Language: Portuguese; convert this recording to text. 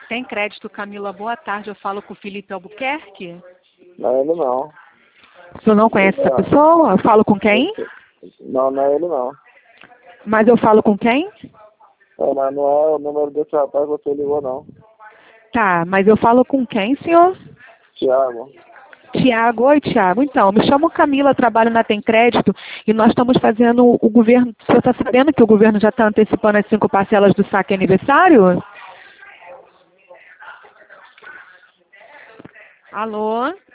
Tem crédito, Camila. Boa tarde. Eu falo com o Felipe Albuquerque. Não é ele não. O senhor não conhece essa pessoa? Eu falo com quem? Não, não é ele não. Mas eu falo com quem? Mas não é o número desse rapaz que você ligou não. Tá, mas eu falo com quem, senhor? Tiago. Tiago, oi Tiago. Então, me chamo Camila, trabalho na Tem Crédito e nós estamos fazendo o governo. O senhor está sabendo que o governo já está antecipando as 5 parcelas do saque aniversário? Alô?